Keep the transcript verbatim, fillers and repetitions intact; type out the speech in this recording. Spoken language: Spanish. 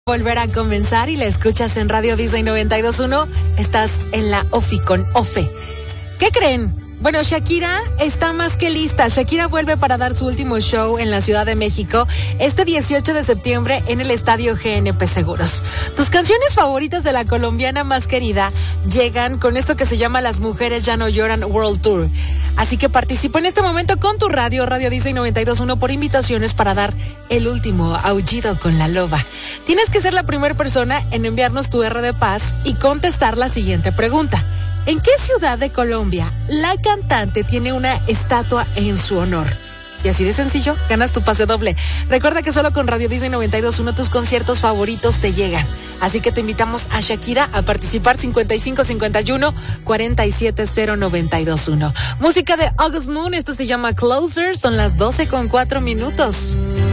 Volver a comenzar y la escuchas en Radio Disney noventa y dos punto uno. Estás en la Ofi con Ofe. ¿Qué creen? Bueno, Shakira está más que lista. Shakira vuelve para dar su último show en la Ciudad de México este dieciocho de septiembre en el Estadio G N P Seguros. Tus canciones favoritas de la colombiana más querida llegan con esto que se llama Las Mujeres Ya No Lloran World Tour. Así que participa en este momento con tu radio, Radio Disney noventa y dos punto uno, por invitaciones para dar el último aullido con la loba. Tienes que ser la primera persona en enviarnos tu R de paz y contestar la siguiente pregunta. ¿En qué ciudad de Colombia la cantante tiene una estatua en su honor? Y así de sencillo, ganas tu pase doble. Recuerda que solo con Radio Disney noventa y dos punto uno tus conciertos favoritos te llegan. Así que te invitamos a Shakira a participar cincuenta y cinco cincuenta y uno cuarenta y siete cero noventa y dos uno. Música de August Moon, esto se llama Closer, son las doce con cuatro minutos.